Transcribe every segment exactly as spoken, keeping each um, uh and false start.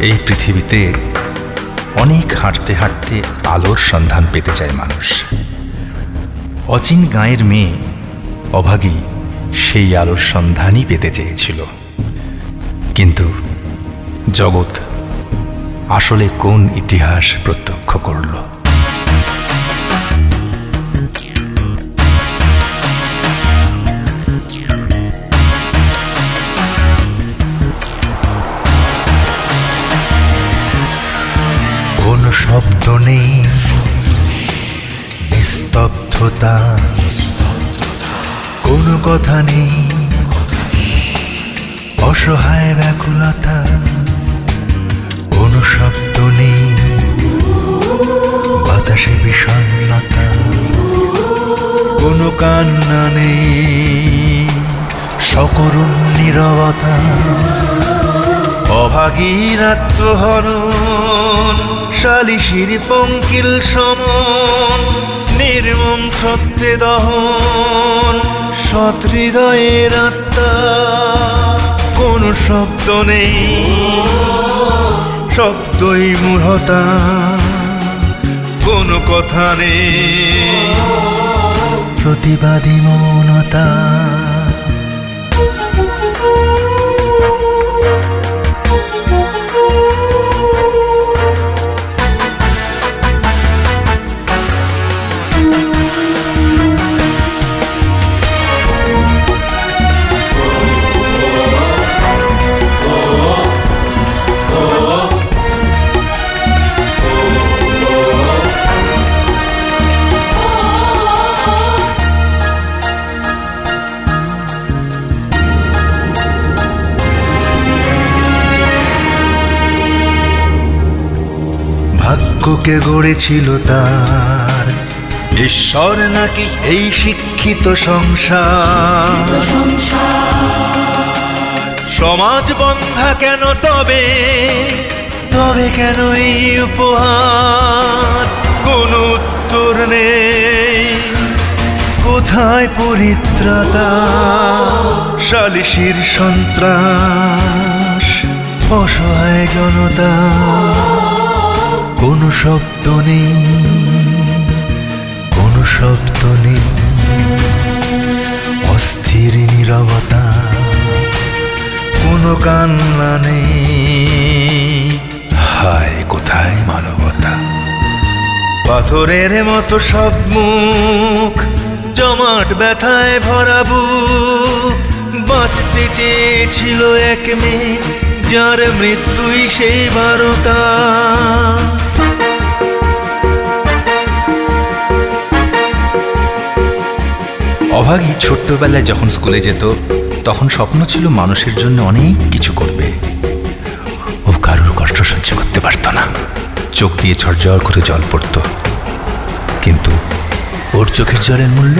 এই পৃথিবীতে অনেক হাঁটতে হাঁটতে আলোর সন্ধান পেতে চায় মানুষ। অচিন গাঁয়ের মেয়ে অভাগী সেই আলোর সন্ধানই পেতে চেয়েছিল, কিন্তু জগৎ আসলে কোন ইতিহাস প্রত্যক্ষ করল? কোন শব্দ নেই, নিস্তব্ধতা, কোন কথা নেই, অসহায় ব্যাকুলতা। কোন শব্দ নেই, বাতাসে বিষণ্ণতা, কোন কান্না নেই, সকরুণ নীরবতা। অভাগীর আত্মহনন, শালিশির পঙ্কিল সমন, নির্মম সত্যে দহন, সৎ হৃদয়ের আত্মা। কোন শব্দ নেই, শব্দই মূঢ়তা, কোন কথা নেই, প্রতিবাদী মৌনতা। ভাগ্যকে গড়েছিল তার ঈশ্বর নাকি এই শিক্ষিত সংসার? সমাজ বন্ধা কেন তবে, তবে কেন এই উপহার? কোন উত্তর নেই, কোথায় পরিত্রাতা? শালিশির সন্ত্রাস, অসহায় জনতা। কোন শব্দ নেই, কোন শব্দ নেই, অস্থির নীরবতা। কোন কান্না নেই, হায় কোথায় মানবতা? পাথরের মতো সব মুখ, জমাট ব্যথায় ভরা বুক। বাঁচতে চেয়েছিল এক মেয়ে, যার মৃত্যুই সেই বারতা। অভাগী ছোট্টবেলায় যখন স্কুলে যেত, তখন স্বপ্ন ছিল মানুষের জন্য অনেক কিছু করবে। ও কারোর কষ্ট সহ্য করতে পারত না, চোখ দিয়ে ঝরঝর করে জল পড়ত। কিন্তু ওর চোখের জলের মূল্য?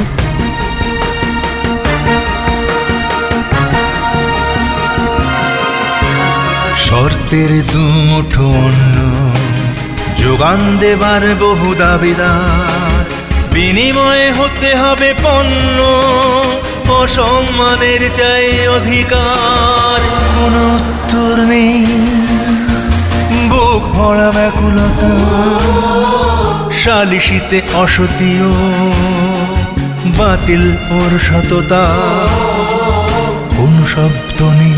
শর্তের দুমুঠো অন্ন, যোগান দেবার বহু দাবিদার। বিনিময়ে হতে হবে পণ্য, অসম্মানের চাই অধিকার। কোন উত্তর নেই, বুক ভরা ব্যাকুলতা। শালিশিতে অসতীয়, বাতিল ওর সততা। কোন শব্দ নেই,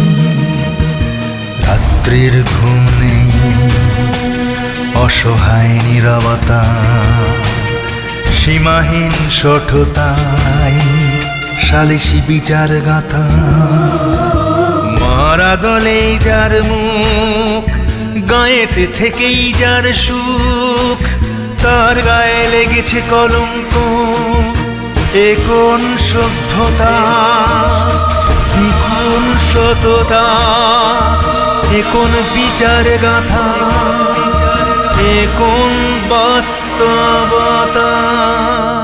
রাত্রির ঘুম নেই, অসহায় নীরবতা। সীমাহীন সঠতাই শালিশি বিচার গাথা। মারা দলেই যার মুখ, গায়েতে থেকেই যার সুখ। তার গায়ে লেগেছে কলঙ্ক, এ কোন সভ্যতা? এ কোন সততা? এ কোন বিচার গাথা? এ কোন বাস্তবতা?